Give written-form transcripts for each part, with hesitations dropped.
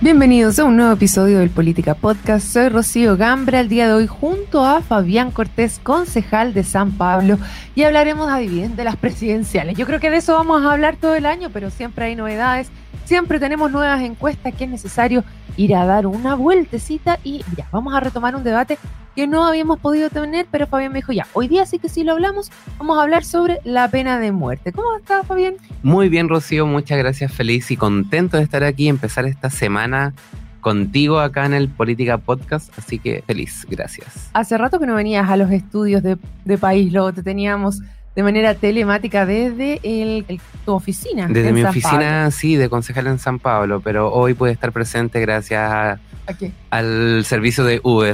Bienvenidos a un nuevo episodio del Política Podcast. Soy Rocío Gambra, el día de hoy junto a Fabián Cortés, concejal de San Pablo, y hablaremos, adivinen, de las presidenciales. Yo creo que de eso vamos a hablar todo el año, pero siempre hay novedades, siempre tenemos nuevas encuestas que es necesario ir a dar una vueltecita y ya, vamos a retomar un debate que no habíamos podido tener, pero Fabián me dijo ya, hoy día sí que sí lo hablamos, vamos a hablar sobre la pena de muerte. ¿Cómo estás, Fabián? Muy bien, Rocío, muchas gracias, feliz y contento de estar aquí y empezar esta semana contigo acá en el Política Podcast, así que feliz, gracias. Hace rato que no venías a los estudios de País Lobo, te teníamos de manera telemática desde tu oficina. Desde mi San oficina, Pablo. sí, de concejal en San Pablo, pero hoy pude estar presente gracias ¿A qué? al servicio de Uber.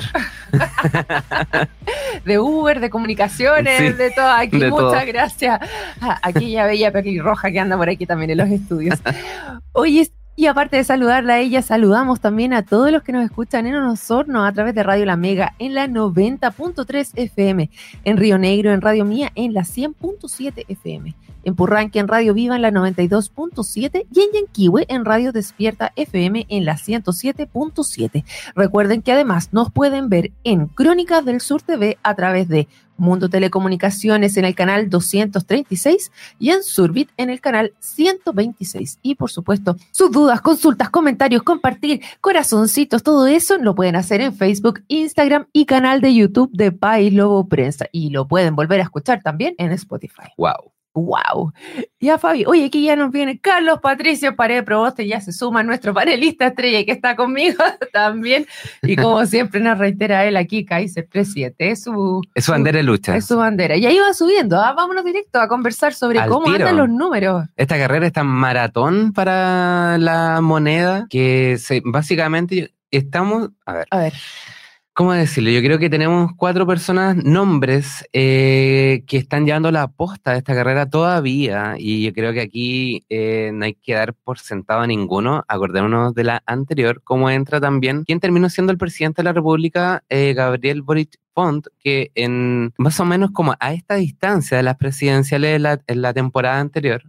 De Uber, de comunicaciones, Sí, de todo. Aquí de muchas todo. gracias a aquella bella pelirroja que anda por aquí también en los estudios. Oye, y aparte de saludarla a ella, saludamos también a todos los que nos escuchan en Osorno a través de Radio La Mega en la 90.3 FM, en Río Negro en Radio Mía en la 100.7 FM, en Purranque en Radio Viva en la 92.7 y en Yanquihue en Radio Despierta FM en la 107.7. Recuerden que además nos pueden ver en Crónicas del Sur TV a través de Mundo Telecomunicaciones en el canal 236 y en Surbit en el canal 126. Y por supuesto, sus dudas, consultas, comentarios, compartir, corazoncitos, todo eso lo pueden hacer en Facebook, Instagram y canal de YouTube de País Lobo Prensa. Y lo pueden volver a escuchar también en Spotify. Wow. ¡Wow! Ya, Fabi, oye, aquí ya nos viene Carlos Patricio Paredes Proboste, ya se suma nuestro panelista estrella que está conmigo también. Y como siempre nos reitera él aquí, Kaiser presidente, es su bandera de lucha. Es su bandera. Y ahí va subiendo, vámonos directo a conversar sobre Al cómo tiro. andan los números. Esta carrera es tan maratón para la moneda que básicamente estamos, A ver. ¿cómo decirlo? Yo creo que tenemos 4 personas, nombres, que están llevando la posta de esta carrera todavía, y yo creo que aquí no hay que dar por sentado a ninguno. Acordémonos de la anterior, cómo entra también quien terminó siendo el presidente de la República, Gabriel Boric Font, que en más o menos como a esta distancia de las presidenciales en la temporada anterior,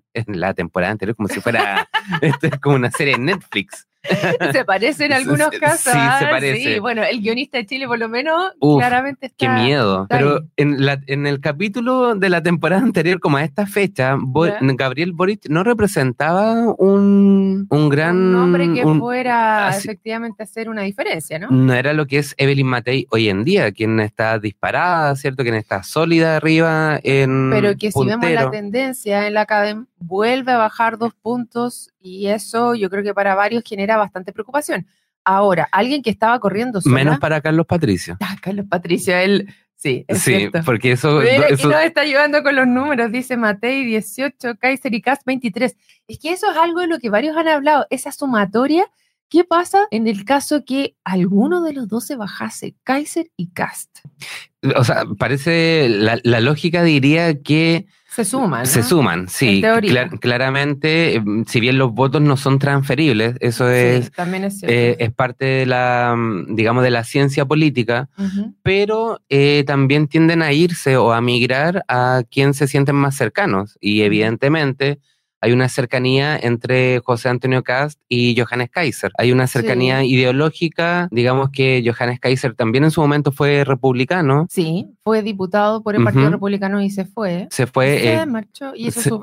como si fuera esto es como una serie de Netflix. Se parece en algunos casos. Sí, se parece. Sí, bueno, el guionista de Chile por lo menos claramente está. Qué miedo. Está Pero ahí. en el capítulo de la temporada anterior, como a esta fecha, Gabriel Boric no representaba un gran... Un hombre que fuera así, efectivamente a hacer una diferencia, ¿no? no era lo que es Evelyn Matei hoy en día, quien está disparada, ¿cierto? Quien está sólida arriba en Pero que si puntero. vemos la tendencia en la academia, vuelve a bajar 2 puntos y eso yo creo que para varios genera bastante preocupación. Ahora, alguien que estaba corriendo sola. Menos para Carlos Patricio. Carlos Patricio, él, sí, es Sí, cierto. porque eso... Mira, aquí nos está ayudando con los números, dice Matei 18, Kaiser y Kast 23. Es que eso es algo de lo que varios han hablado, esa sumatoria. ¿Qué pasa en el caso que alguno de los dos se bajase, Kaiser y Kast? O sea, parece, la lógica diría que Se suman, ¿no? se suman, sí. En teoría. Claramente, si bien los votos no son transferibles, eso Sí, también es cierto. es parte de la, digamos, de la ciencia política, Uh-huh. pero también tienden a irse o a migrar a quien se sienten más cercanos. Y evidentemente hay una cercanía entre José Antonio Kast y Johannes Kaiser. Hay una cercanía ideológica, digamos que Johannes Kaiser también en su momento fue republicano. Sí, fue diputado por el Partido Republicano y se fue. Se fue. Se marchó y hizo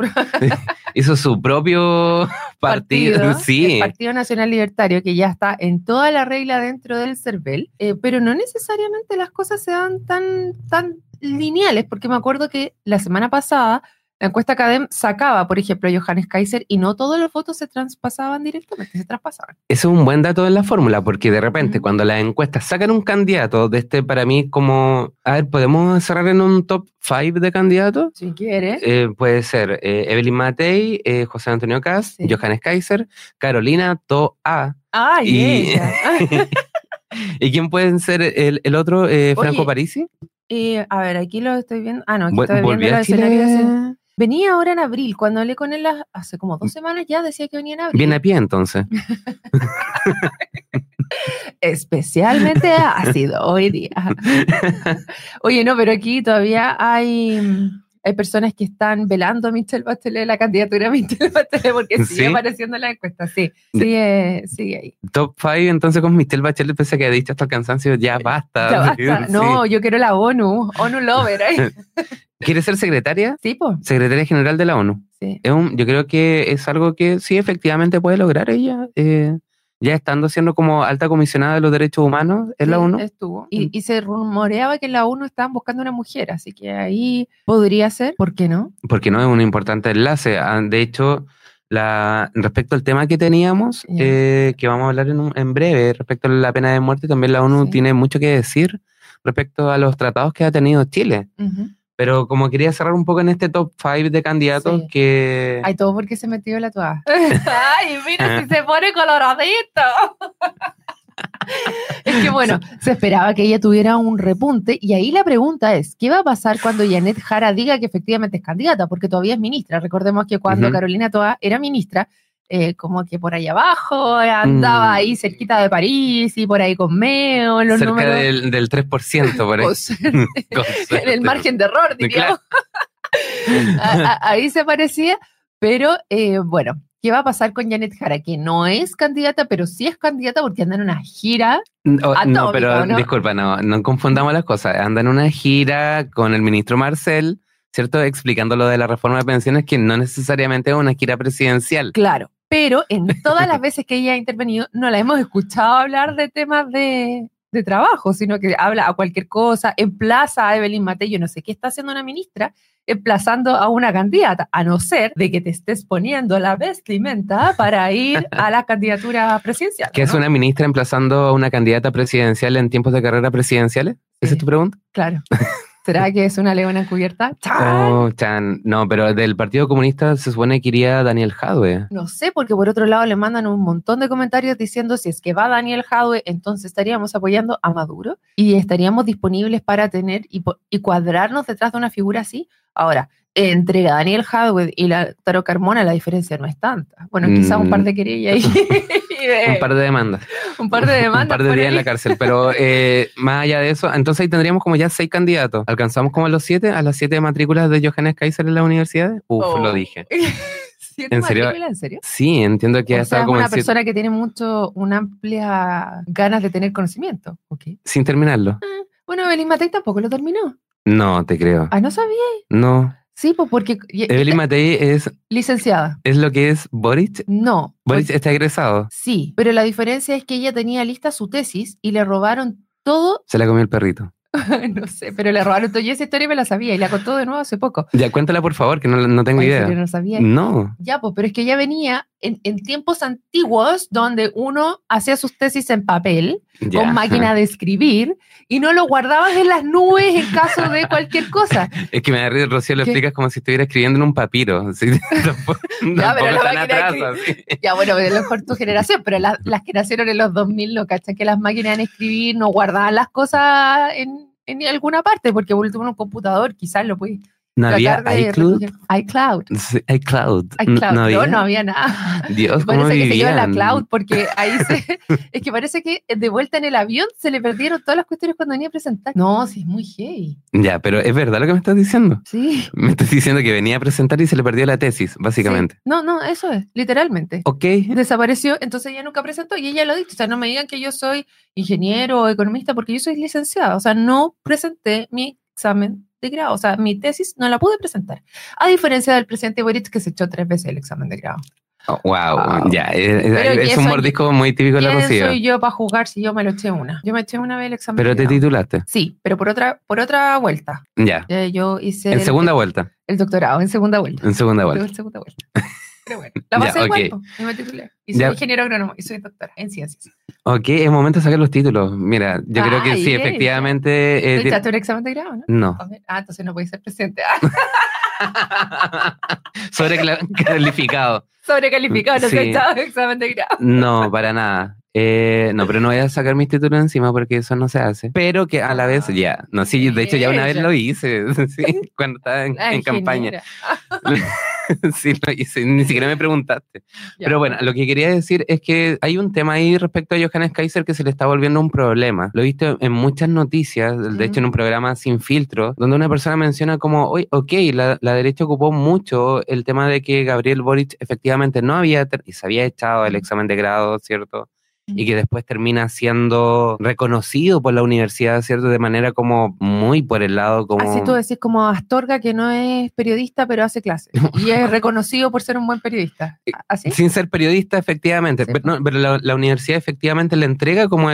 hizo su propio partido. Sí. El Partido Nacional Libertario, que ya está en toda la regla dentro del CERVEL, pero no necesariamente las cosas se dan tan lineales, porque me acuerdo que la semana pasada la encuesta Academ sacaba, por ejemplo, a Johannes Kaiser y no todos los votos se traspasaban directamente, se traspasaban. Eso es un buen dato en la fórmula, porque de repente cuando las encuestas sacan un candidato, para mí como... A ver, ¿podemos cerrar en un top 5 de candidatos? Si quieres. Puede ser Evelyn Matei, José Antonio Kast, Johannes Kaiser, Carolina Toa. ¡Ay, ella! ¿Y quién pueden ser el otro, Franco Parisi? A ver, aquí lo estoy viendo. Ah, no, aquí estoy viendo ¿Volvió los a Chile? escenarios. Venía ahora en abril, cuando hablé con él hace como 2 semanas ya, decía que venía en abril. Viene a pie entonces. Especialmente ácido hoy día. Oye, no, pero aquí todavía hay hay personas que están velando a Michelle Bachelet, la candidatura de Michelle Bachelet, porque sigue apareciendo en la encuesta. Sí, sigue ahí. Top 5 entonces con Michelle Bachelet, pese a que ha dicho hasta el cansancio, ya basta. Ya basta. No, yo quiero la ONU lover. ¿Quieres ser secretaria? Sí, pues. Secretaria general de la ONU. Sí. Yo creo que es algo que sí, efectivamente puede lograr ella. Ya estando siendo como alta comisionada de los derechos humanos en la ONU. Estuvo. Y se rumoreaba que en la ONU estaban buscando una mujer, así que ahí podría ser. ¿Por qué no? Porque no es un importante enlace. De hecho, respecto al tema que teníamos, que vamos a hablar en breve, respecto a la pena de muerte, también la ONU tiene mucho que decir respecto a los tratados que ha tenido Chile. Pero como quería cerrar un poco en este top 5 de candidatos que... Ay, todo porque se metió la toalla. Ay, mira si se pone coloradito. Es que bueno, se esperaba que ella tuviera un repunte y ahí la pregunta es, ¿qué va a pasar cuando Janet Jara diga que efectivamente es candidata? Porque todavía es ministra. Recordemos que cuando Carolina Toá era ministra, como que por ahí abajo andaba ahí cerquita de París y por ahí con Meo en los cerca números del 3% por ahí. En el margen de error, diríamos. Ahí se parecía, pero bueno, ¿qué va a pasar con Janet Jara? Que no es candidata, pero sí es candidata porque anda en una gira atómica, no, pero ¿no? disculpa, no confundamos las cosas. Anda en una gira con el ministro Marcel, ¿cierto? Explicando lo de la reforma de pensiones, que no necesariamente es una gira presidencial. Claro, pero en todas las veces que ella ha intervenido no la hemos escuchado hablar de temas de trabajo, sino que habla a cualquier cosa, emplaza a Evelyn Matei. Yo no sé qué está haciendo una ministra emplazando a una candidata, a no ser de que te estés poniendo la vestimenta para ir a la candidatura presidencial. ¿Qué es una ministra emplazando a una candidata presidencial en tiempos de carrera presidenciales? ¿Esa es tu pregunta? Claro. ¿Será que es una leona encubierta? ¡Chan! No, pero del Partido Comunista se supone que iría Daniel Jadwe. No sé, porque por otro lado le mandan un montón de comentarios diciendo si es que va Daniel Jadwe, entonces estaríamos apoyando a Maduro y estaríamos disponibles para tener y cuadrarnos detrás de una figura así. Ahora, entre Daniel Jadwe y Lautaro Carmona la diferencia no es tanta. Bueno, quizás un par de querellas un par de demandas. Un par de demandas. Un par de días en la cárcel. Pero más allá de eso, entonces ahí tendríamos como ya 6 candidatos. ¿Alcanzamos como a las 7 matrículas de Johannes Kaiser en las universidades? Lo dije. ¿7 matrículas? ¿En serio? Sí, entiendo que es una persona que tiene una amplia ganas de tener conocimiento. Okay. Sin terminarlo. Bueno, Evelyn Matei tampoco lo terminó. No, te creo. ¿No sabía? No. Sí, pues porque... Evelyn Matei es... licenciada. ¿Es lo que es Boric? No. ¿Boric está egresado? Sí, pero la diferencia es que ella tenía lista su tesis y le robaron todo... Se la comió el perrito. No sé, pero le robaron todo. Yo esa historia me la sabía y la contó de nuevo hace poco. Ya, cuéntala por favor, que no tengo idea. ¿En serio no sabía? No. Ya, pues, pero es que ella venía en tiempos antiguos donde uno hacía sus tesis en papel, con máquina de escribir, y no lo guardabas en las nubes en caso de cualquier cosa. Es que me da risa, Rocío, lo explicas como si estuviera escribiendo en un papiro. ¿Sí? Ya, pero la máquina ya, bueno, a lo mejor tu generación, pero las que nacieron en los 2000 no cachan que las máquinas de escribir no guardaban las cosas en alguna parte, porque por último en un computador quizás lo puedes... ¿No había iCloud? iCloud. Sí, iCloud. No había nada. Dios, parece ¿cómo que se lleva vivían? la cloud, porque ahí es que parece que de vuelta en el avión se le perdieron todas las cuestiones cuando venía a presentar. No, sí, es muy heavy. Ya, pero ¿es verdad lo que me estás diciendo? Sí. Me estás diciendo que venía a presentar y se le perdió la tesis, básicamente. Sí. No, eso es, literalmente. Ok. Desapareció, entonces ella nunca presentó y ella lo ha dicho. O sea, no me digan que yo soy ingeniero o economista porque yo soy licenciada. O sea, no presenté mi examen de grado, o sea, mi tesis no la pude presentar, a diferencia del presidente Boric que se echó 3 veces el examen de grado. Oh, wow, ya, es un mordisco muy típico de la Rocío. ¿Quién soy yo para jugar si yo me lo eché una? Yo me eché una vez el examen ¿Pero de grado. te titulaste? Sí, pero por otra vuelta. Ya. Yo hice... ¿En segunda vuelta? El doctorado, en segunda vuelta. En segunda vuelta. Pero bueno, la pasé ya, igual, y me titulé. Y soy ingeniero agrónomo y soy doctora en ciencias. Ok, es momento de sacar los títulos. Mira, yo creo que sí, efectivamente... ¿Te echaste un examen de grado, no? No. Entonces no podéis ser presidente. Sobrecalificado. Sobrecalificado, no se ha echado examen de grado. No, para nada. No, pero no voy a sacar mis títulos encima porque eso no se hace. Pero que a la vez ya. No, sí, de hecho ya una vez lo hice. Sí, cuando estaba en campaña. Sí, ni siquiera me preguntaste. Ya. Pero bueno, lo que quería decir es que hay un tema ahí respecto a Johannes Kaiser que se le está volviendo un problema. Lo he visto en muchas noticias, de hecho en un programa Sin Filtro, donde una persona menciona como, oye, ok, la derecha ocupó mucho el tema de que Gabriel Boric efectivamente no había, y se había echado el examen de grado, ¿cierto? Y que después termina siendo reconocido por la universidad, ¿cierto? De manera como muy por el lado como... Así tú decís como Astorga, que no es periodista, pero hace clases. Y es reconocido por ser un buen periodista. ¿Así? Sin ser periodista, efectivamente. Sí, pero la universidad efectivamente le entrega como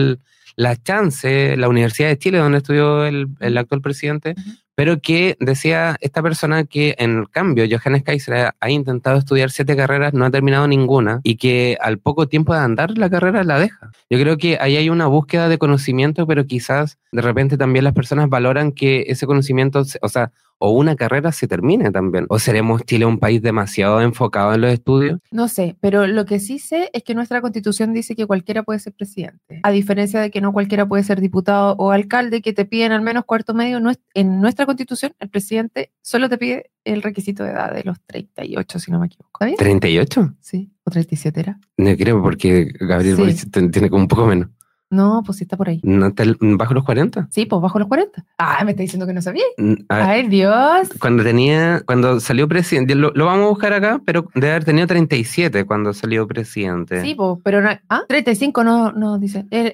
la chance, la Universidad de Chile, donde estudió el actual presidente, pero que decía esta persona que en cambio Johannes Kaiser ha intentado estudiar 7 carreras, no ha terminado ninguna, y que al poco tiempo de andar la carrera la deja. Yo creo que ahí hay una búsqueda de conocimiento, pero quizás de repente también las personas valoran que ese conocimiento, o sea, o una carrera se termine también. ¿O seremos Chile un país demasiado enfocado en los estudios? no sé, pero lo que sí sé es que nuestra Constitución dice que cualquiera puede ser presidente. A diferencia de que no cualquiera puede ser diputado o alcalde, que te piden al menos cuarto medio. En nuestra Constitución, el presidente solo te pide el requisito de edad de los 38, si no me equivoco. ¿Está bien? ¿38? Sí, o 37 era. No creo, porque Gabriel Sí. Boric tiene como un poco menos. No, pues sí está por ahí. ¿No está bajo los 40? Sí, pues bajo los 40. Ah, me está diciendo que no sabía. A ver, Ay, Dios. cuando salió presidente, lo vamos a buscar acá, pero debe haber tenido 37 cuando salió presidente. Sí, pues, pero no, 35 no dice. Es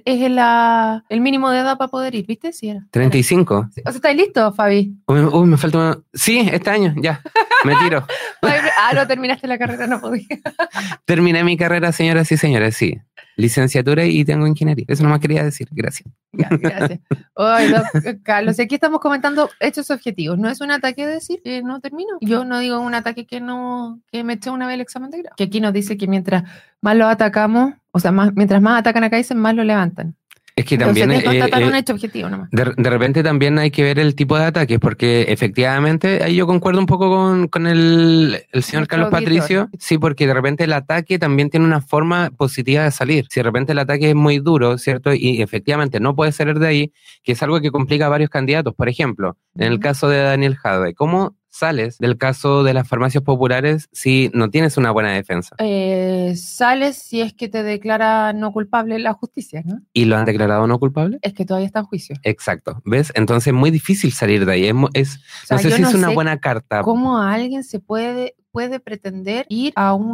el mínimo de edad para poder ir, ¿viste? Sí, era. 35. Sí. O sea, ¿estáis listos, Fabi? Uy, me falta una... Sí, este año, ya, me tiro. No terminaste la carrera, no podía. Terminé mi carrera, señoras y señores, sí. Licenciatura y tengo ingeniería. Eso nomás quería decir, gracias. Ya, gracias. Oye, Carlos, aquí estamos comentando hechos objetivos. No es un ataque decir que no termino. Yo no digo un ataque que me eché una vez el examen de grado. Que aquí nos dice que mientras más lo atacamos, o sea, mientras más atacan a Kaiser, más lo levantan. Es que también Entonces, es constatar un hecho objetivo nomás. de repente también hay que ver el tipo de ataques, porque efectivamente, ahí yo concuerdo un poco con el señor Nuestro Carlos auditor. Patricio, sí, porque de repente el ataque también tiene una forma positiva de salir. Si de repente el ataque es muy duro, ¿cierto? Y efectivamente no puede salir de ahí, que es algo que complica a varios candidatos. Por ejemplo, en el caso de Daniel Jadwe, ¿cómo sales del caso de las farmacias populares si no tienes una buena defensa? Sales si es que te declara no culpable la justicia, ¿no? ¿Y lo han declarado no culpable? Es que todavía está en juicio. Exacto, ¿ves? Entonces es muy difícil salir de ahí. O sea, No sé yo si no es una sé buena carta. ¿Cómo alguien se puede pretender ir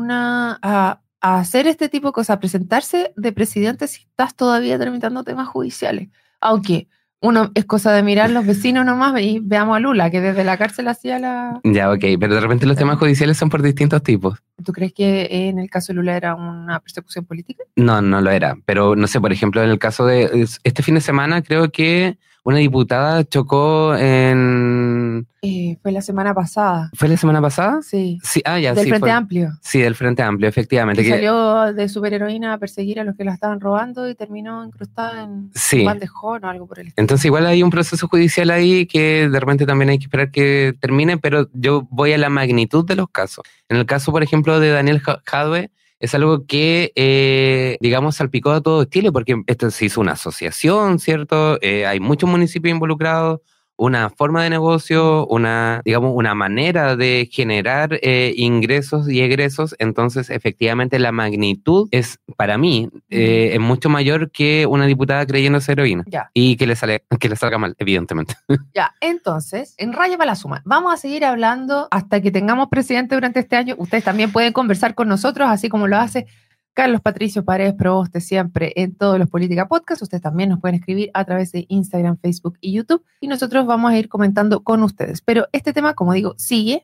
a hacer este tipo de cosas, a presentarse de presidente si estás todavía tramitando temas judiciales? Aunque uno es cosa de mirar los vecinos nomás y veamos a Lula, que desde la cárcel hacía la... Ya, ok, pero de repente los temas judiciales son por distintos tipos. ¿Tú crees que en el caso de Lula era una persecución política? No, no lo era. Pero no sé, por ejemplo, en el caso de este fin de semana, creo que una diputada chocó en... Fue la semana pasada. ¿Fue la semana pasada? Sí. Sí, ya, Del sí. Frente Amplio. Sí, del Frente Amplio, efectivamente. Que salió de superheroína a perseguir a los que la estaban robando y terminó incrustada en un bandejón o algo por el estilo. Entonces igual hay un proceso judicial ahí que de repente también hay que esperar que termine, pero yo voy a la magnitud de los casos. En el caso, por ejemplo, de Daniel Jadwe, es algo que, digamos, salpicó a todo Chile, porque esto se hizo una asociación, ¿cierto? Hay muchos municipios involucrados, una forma de negocio, una manera de generar ingresos y egresos. Entonces, efectivamente, la magnitud es, para mí, es mucho mayor que una diputada creyéndose heroína. Ya. Y que le salga mal, evidentemente. Ya, entonces, en Raya para la Suma, vamos a seguir hablando hasta que tengamos presidente durante este año. Ustedes también pueden conversar con nosotros, así como lo hace Carlos Patricio Paredes Proboste siempre en todos los Política Podcasts. Ustedes también nos pueden escribir a través de Instagram, Facebook y YouTube, y nosotros vamos a ir comentando con ustedes. Pero este tema, como digo, sigue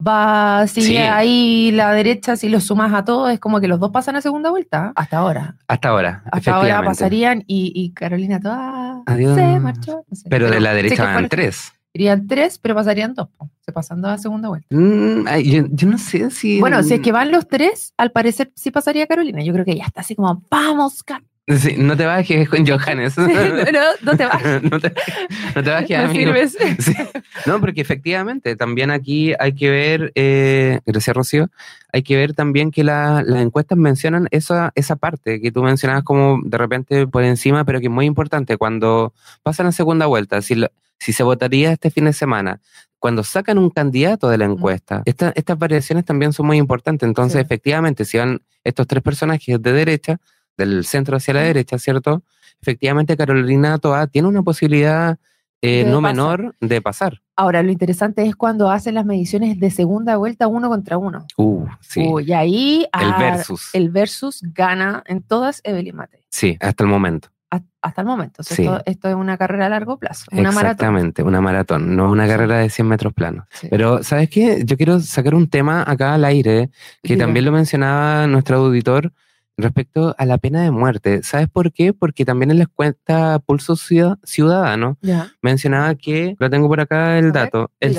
ahí la derecha. Si los sumas a todos, es como que los dos pasan a segunda vuelta. Hasta ahora pasarían y Carolina toda se marchó. No sé. Pero de la derecha van 3. Irían 3, pero pasarían 2, se pasando a segunda vuelta. Yo no sé si... Bueno, si es que van los 3, al parecer sí pasaría Carolina. Yo creo que ya está así como, vamos, Sí, no te bajes con Johannes. Sí, no te bajes. no te bajes, amigo. Sí. No, porque efectivamente también aquí hay que ver, gracias Rocío, hay que ver también que las encuestas mencionan esa parte que tú mencionabas como de repente por encima, pero que es muy importante cuando pasan a segunda vuelta. Si se votaría este fin de semana, cuando sacan un candidato de la encuesta, estas variaciones también son muy importantes. Entonces, efectivamente, si van estos tres personajes de derecha, del centro hacia la derecha, ¿cierto? Efectivamente, Carolina Toá tiene una posibilidad no menor de pasar. Ahora, lo interesante es cuando hacen las mediciones de segunda vuelta 1 contra 1. Sí. Y ahí el versus gana en todas Evelyn Matei. Sí, hasta el momento. Hasta el momento. Sí. Esto es una carrera a largo plazo. Exactamente, una maratón, no una carrera de 100 metros planos. Sí. Pero, ¿sabes qué? Yo quiero sacar un tema acá al aire, que también lo mencionaba nuestro auditor, respecto a la pena de muerte. ¿Sabes por qué? Porque también en la encuesta Pulso Ciudadano mencionaba que, lo tengo por acá el dato, el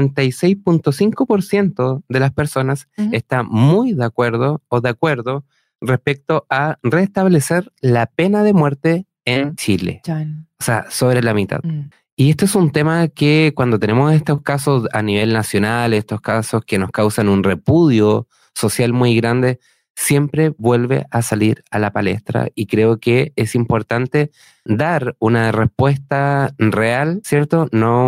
56.5% de las personas está muy de acuerdo respecto a restablecer la pena de muerte en Chile. O sea, sobre la mitad. Y esto es un tema que cuando tenemos estos casos a nivel nacional, estos casos que nos causan un repudio social muy grande, siempre vuelve a salir a la palestra, y creo que es importante dar una respuesta real, ¿cierto? No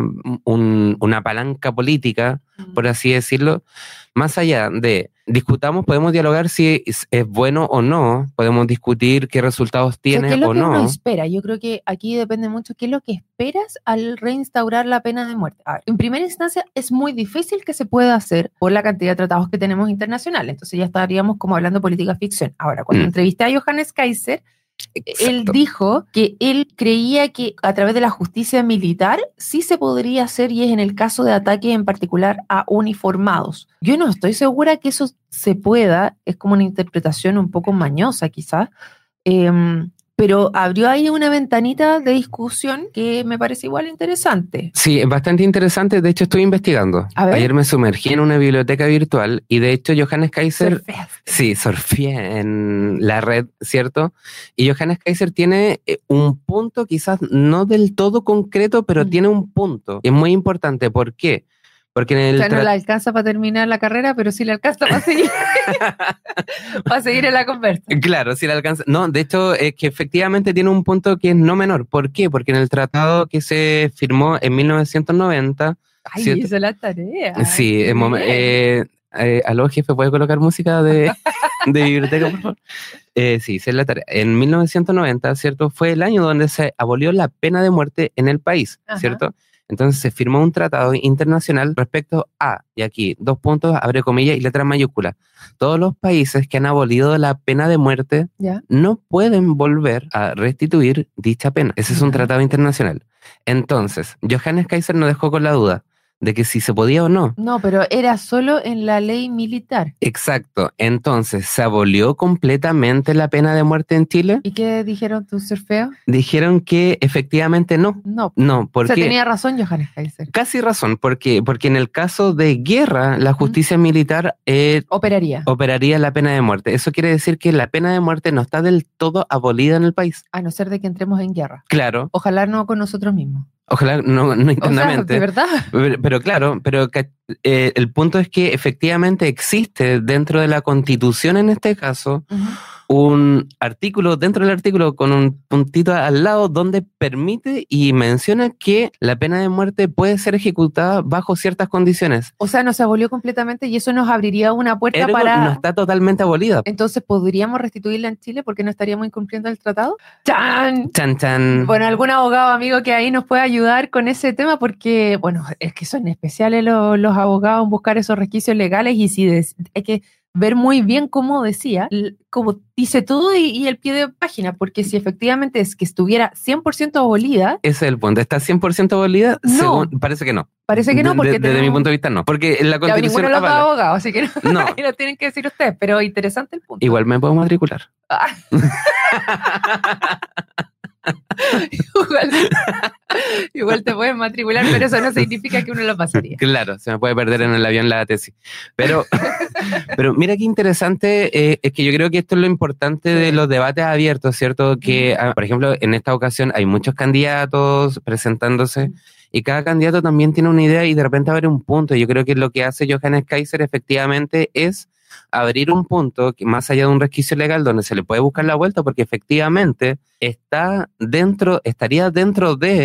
una palanca política, por así decirlo. Más allá de discutamos, podemos dialogar si es bueno o no, podemos discutir qué resultados tiene ¿qué es lo o que no. uno espera? Yo creo que aquí depende mucho qué es lo que esperas al reinstaurar la pena de muerte. A ver, en primera instancia es muy difícil que se pueda hacer por la cantidad de tratados que tenemos internacionales, entonces ya estaríamos como hablando de política ficción. Ahora, cuando entrevisté a Johannes Kaiser, él dijo que él creía que a través de la justicia militar sí se podría hacer, y es en el caso de ataques en particular a uniformados. Yo no estoy segura que eso se pueda, es como una interpretación un poco mañosa quizás, pero abrió ahí una ventanita de discusión que me parece igual interesante. Sí, es bastante interesante. De hecho, estoy investigando. Ayer me sumergí en una biblioteca virtual y de hecho Johannes Kaiser... Sí, surfé en la red, ¿cierto? Y Johannes Kaiser tiene un punto quizás no del todo concreto, pero tiene un punto. Y es muy importante. ¿Por qué? Porque en el no le alcanza para terminar la carrera, pero sí le alcanza para seguir, para seguir en la conversa. Claro, sí le alcanza. No, de hecho, es que efectivamente tiene un punto que es no menor. ¿Por qué? Porque en el tratado que se firmó en 1990... Ay, ¿cierto? Hizo la tarea. Sí, aló, jefe, ¿puede colocar música de biblioteca, por favor? Sí, hice la tarea. En 1990, ¿cierto? Fue el año donde se abolió la pena de muerte en el país, ¿cierto? Entonces se firmó un tratado internacional respecto a, y aquí, 2 puntos, abre comillas y letras mayúsculas. Todos los países que han abolido la pena de muerte no pueden volver a restituir dicha pena. Ese es un tratado internacional. Entonces, Johannes Kaiser nos dejó con la duda de que si se podía o no. No, pero era solo en la ley militar. Exacto. Entonces, ¿se abolió completamente la pena de muerte en Chile? ¿Y qué dijeron tus surfeos? Dijeron que efectivamente no. No, porque... O sea, tenía razón Johannes Kaiser. Casi razón, porque en el caso de guerra, la justicia militar operaría la pena de muerte. Eso quiere decir que la pena de muerte no está del todo abolida en el país. A no ser de que entremos en guerra. Claro. Ojalá no con nosotros mismos. Ojalá no internamente. O sea, de verdad. Pero claro, el punto es que efectivamente existe dentro de la Constitución, en este caso, un artículo, dentro del artículo con un puntito al lado, donde permite y menciona que la pena de muerte puede ser ejecutada bajo ciertas condiciones. O sea, no se abolió completamente y eso nos abriría una puerta para... No está totalmente abolida. Entonces, ¿podríamos restituirla en Chile porque no estaríamos incumpliendo el tratado? ¡Chan! ¡Chan, chan! Bueno, algún abogado amigo que ahí nos pueda ayudar con ese tema, porque, bueno, es que son especiales los abogados en buscar esos resquicios legales, y si hay que ver muy bien cómo decía, como dice todo y el pie de página, porque si efectivamente es que estuviera 100% abolida... Ese es el punto. ¿Está 100% abolida? No. Parece que no. Parece que no, porque desde mi punto de vista no. Porque en la Constitución... ninguno de los abogados, así que no. Lo tienen que decir ustedes, pero interesante el punto. Igual me puedo matricular. Igual te puedes matricular, pero eso no significa que uno lo pasaría. Claro, se me puede perder en el avión la tesis. Pero mira qué interesante, es que yo creo que esto es lo importante de los debates abiertos, ¿cierto? Que, por ejemplo, en esta ocasión hay muchos candidatos presentándose, y cada candidato también tiene una idea y de repente abre un punto. Yo creo que lo que hace Johannes Kaiser efectivamente es abrir un punto que, más allá de un resquicio legal, donde se le puede buscar la vuelta, porque efectivamente estaría dentro de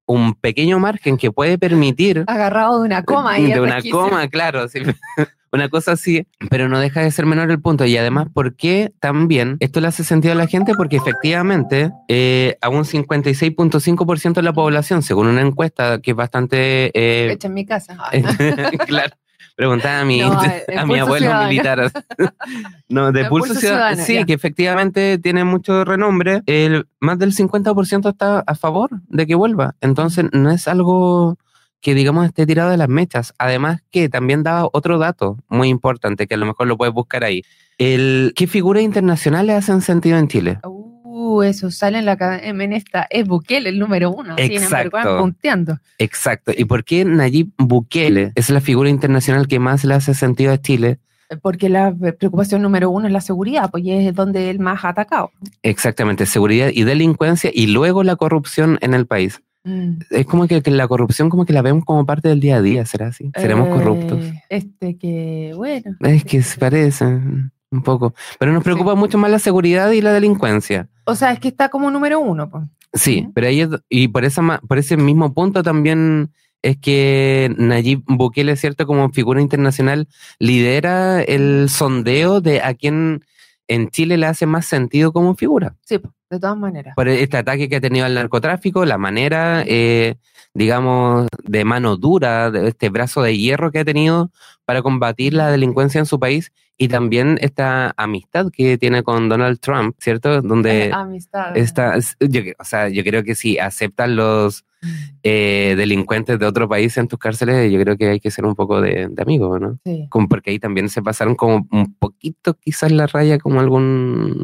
un pequeño margen que puede permitir... Agarrado de una coma. De una coma, claro, sí. Una cosa así, pero no deja de ser menor el punto. Y además, ¿por qué también esto le hace sentido a la gente? Porque efectivamente a un 56.5% de la población, según una encuesta que es bastante... hecha en mi casa. Claro. Preguntaba a mi, No, a mi abuelo ciudadano. militar. No, de El pulso ciudadano. Sí, ya. que efectivamente tiene mucho renombre. Más del 50% está a favor de que vuelva. Entonces, no es algo que, digamos, esté tirado de las mechas. Además, que también daba otro dato muy importante, que a lo mejor lo puedes buscar ahí. ¿Qué figuras internacionales hacen sentido en Chile? Eso sale en esta. Es Bukele el número 1. Exacto. Van punteando. Exacto. ¿Y por qué Nayib Bukele es la figura internacional que más le hace sentido a Chile? Porque la preocupación número 1 es la seguridad, pues es donde él más ha atacado. Exactamente, seguridad y delincuencia y luego la corrupción en el país. Es como que la corrupción como que la vemos como parte del día a día, ¿será así? ¿Seremos corruptos? Bueno. Es que se parece un poco. Pero nos preocupa mucho más la seguridad y la delincuencia. O sea, es que está como número 1, pues. Sí, pero ahí y por ese mismo punto también es que Nayib Bukele, ¿cierto? Como figura internacional, lidera el sondeo de a quién en Chile le hace más sentido como figura. Sí, de todas maneras. Por este ataque que ha tenido al narcotráfico, la manera, digamos, de mano dura, de este brazo de hierro que ha tenido para combatir la delincuencia en su país, y también esta amistad que tiene con Donald Trump, ¿cierto? Donde amistad. Yo creo que si aceptan los delincuentes de otro país en tus cárceles, yo creo que hay que ser un poco de amigos, ¿no? Sí. Porque ahí también se pasaron como un poquito quizás la raya, como algún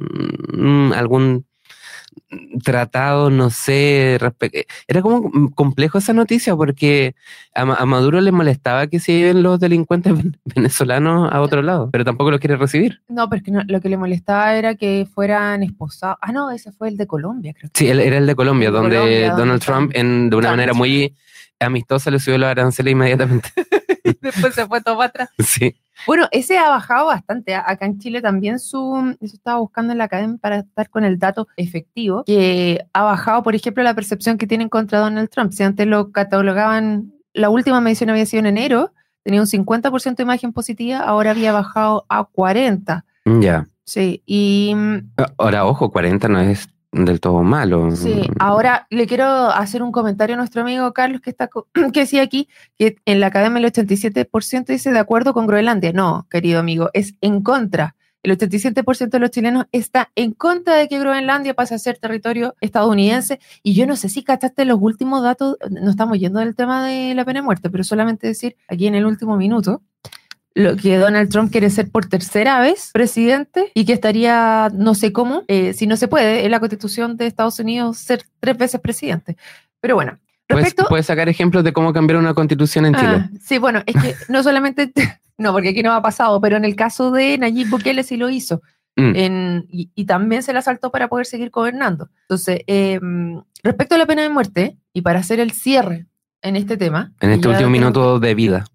tratado, no sé, era como complejo esa noticia porque a Maduro le molestaba que se lleven los delincuentes venezolanos a otro lado, pero tampoco los quiere recibir. No, pero es que lo que le molestaba era que fueran esposados. Ah, no, ese fue el de Colombia, creo. Sí, era el de Colombia, donde Donald Trump de una manera muy amistosa le subió los aranceles inmediatamente. Después se fue todo para atrás. Sí. Bueno, ese ha bajado bastante. Acá en Chile también eso estaba buscando en la academia para estar con el dato efectivo, que ha bajado, por ejemplo, la percepción que tienen contra Donald Trump. Si antes lo catalogaban, la última medición había sido en enero, tenía un 50% de imagen positiva, ahora había bajado a 40%. Ya. Sí, y... Ahora, ojo, 40 no es del todo malo. Sí, ahora le quiero hacer un comentario a nuestro amigo Carlos que decía aquí que en la academia el 87% dice de acuerdo con Groenlandia. No, querido amigo, es en contra. El 87% de los chilenos está en contra de que Groenlandia pase a ser territorio estadounidense. Y yo no sé si cachaste los últimos datos, no estamos yendo del tema de la pena de muerte, pero solamente decir aquí en el último minuto lo que Donald Trump quiere ser por tercera vez presidente y que estaría, no sé cómo, si no se puede, en la Constitución de Estados Unidos ser 3 veces presidente. Pero bueno, respecto... ¿Puedes sacar ejemplos de cómo cambiar una constitución en Chile? Sí, bueno, es que no solamente... No, porque aquí no ha pasado, pero en el caso de Nayib Bukele sí lo hizo. Y también se la saltó para poder seguir gobernando. Entonces, respecto a la pena de muerte, y para hacer el cierre en este tema... En este último minuto de vida.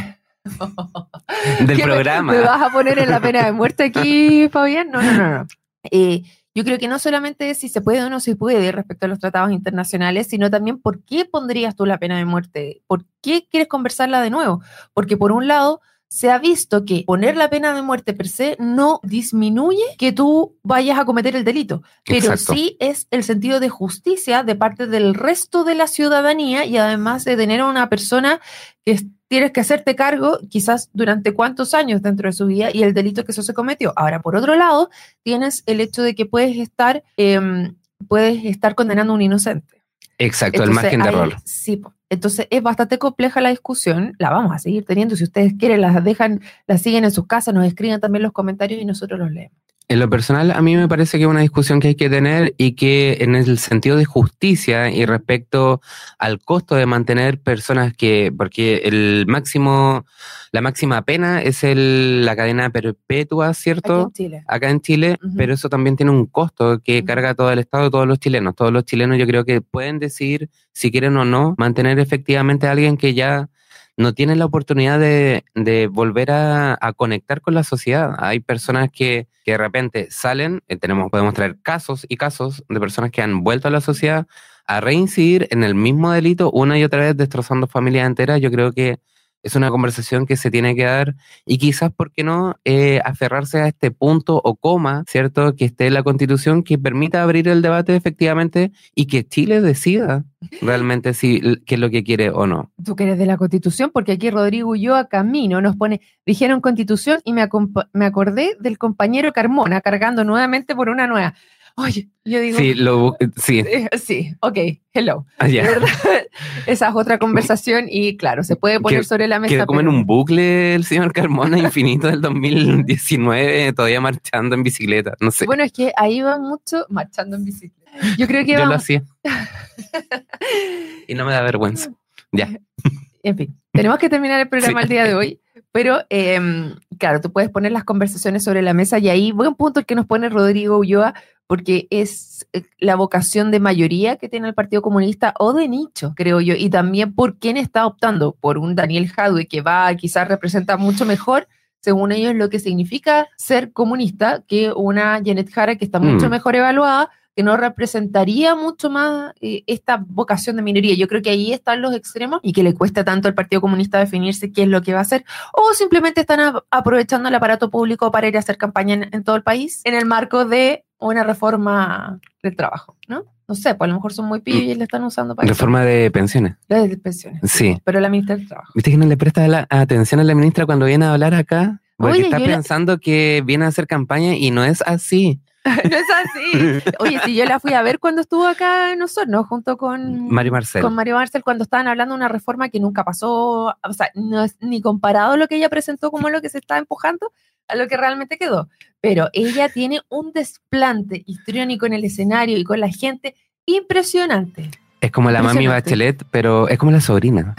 Del programa. ¿Me vas a poner en la pena de muerte aquí, Fabián? No. Yo creo que no solamente es si se puede o no se puede respecto a los tratados internacionales, sino también por qué pondrías tú la pena de muerte, por qué quieres conversarla de nuevo. Porque por un lado se ha visto que poner la pena de muerte per se no disminuye que tú vayas a cometer el delito, pero sí es el sentido de justicia de parte del resto de la ciudadanía y además de tener a una persona que tienes que hacerte cargo quizás durante cuántos años dentro de su vida y el delito que eso se cometió. Ahora, por otro lado, tienes el hecho de que puedes estar condenando a un inocente. Exacto, entonces, el margen de error. Sí, entonces es bastante compleja la discusión, la vamos a seguir teniendo. Si ustedes quieren, las siguen en sus casas, nos escriben también los comentarios y nosotros los leemos. En lo personal, a mí me parece que es una discusión que hay que tener y que en el sentido de justicia y respecto al costo de mantener personas porque la máxima pena es la cadena perpetua, ¿cierto? Acá en Chile, pero eso también tiene un costo que carga todo el Estado, todos los chilenos. Todos los chilenos yo creo que pueden decidir si quieren o no mantener efectivamente a alguien que ya no tienen la oportunidad de volver a conectar con la sociedad. Hay personas que de repente salen, podemos traer casos y casos de personas que han vuelto a la sociedad a reincidir en el mismo delito una y otra vez, destrozando familias enteras. Yo creo que es una conversación que se tiene que dar y quizás, ¿por qué no?, aferrarse a este punto o coma, ¿cierto?, que esté en la Constitución, que permita abrir el debate efectivamente y que Chile decida realmente si qué es lo que quiere o no. Tú que eres de la Constitución, porque aquí Rodrigo Ulloa Camino nos pone, dijeron Constitución y me acordé del compañero Carmona cargando nuevamente por una nueva. Oye, yo digo... Sí. Sí, ok, hello. Yeah. De verdad, esa es otra conversación y claro, se puede poner sobre la mesa. Quedó como en un bucle el señor Carmona infinito del 2019, todavía marchando en bicicleta, no sé. Bueno, es que ahí va mucho marchando en bicicleta. Yo creo que Yo lo hacía. Y no me da vergüenza. Ya. En fin, tenemos que terminar el programa el día de hoy, pero claro, tú puedes poner las conversaciones sobre la mesa y ahí buen punto el que nos pone Rodrigo Ulloa, porque es la vocación de mayoría que tiene el Partido Comunista o de nicho, creo yo, y también por quién está optando, por un Daniel Jadwe que quizás representa mucho mejor, según ellos, lo que significa ser comunista que una Janet Jara que está mucho mejor evaluada, que no representaría mucho más esta vocación de minoría. Yo creo que ahí están los extremos y que le cuesta tanto al Partido Comunista definirse qué es lo que va a hacer, o simplemente están aprovechando el aparato público para ir a hacer campaña en todo el país en el marco de una reforma del trabajo, ¿no? No sé, pues a lo mejor son muy pillos y le están usando para reforma eso. De pensiones. La de pensiones. Sí. Pero la ministra del Trabajo. ¿Viste que no le presta la atención a la ministra cuando viene a hablar acá? Porque Oye, está pensando que viene a hacer campaña y no es así. No es así. Oye, si yo la fui a ver cuando estuvo acá en Osorno, junto con Mario Marcel. Con Mario Marcel, cuando estaban hablando de una reforma que nunca pasó, o sea, no es ni comparado lo que ella presentó como lo que se está empujando a lo que realmente quedó. Pero ella tiene un desplante histriónico en el escenario y con la gente impresionante. Es como la mami Bachelet, pero es como la sobrina.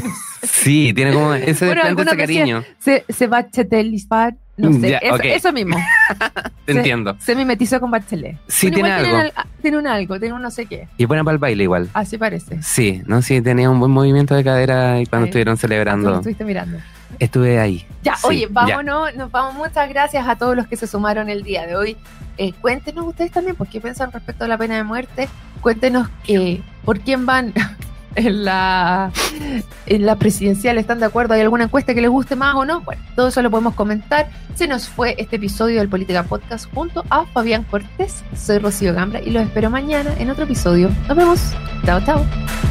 Sí, tiene como ese desplante, ese cariño. Se bachetelizar, no sé, Ya, okay. Eso mismo. Te entiendo. Se mimetizó con Bachelet. Sí, tiene algo. Tiene un no sé qué. Y buena para el baile igual. Así parece. Sí, no, sí, tenía un buen movimiento de cadera y cuando estuvieron celebrando. Tú lo estuviste mirando. Estuve ahí. Ya, sí, oye, vámonos, nos vamos. Muchas gracias a todos los que se sumaron el día de hoy. Cuéntenos ustedes también por qué piensan respecto a la pena de muerte. Cuéntenos por quién van en la presidencial. ¿Están de acuerdo? ¿Hay alguna encuesta que les guste más o no? Bueno, todo eso lo podemos comentar. Se nos fue este episodio del Política Podcast junto a Fabián Cortés. Soy Rocío Gambra y los espero mañana en otro episodio. Nos vemos. Chao, chao.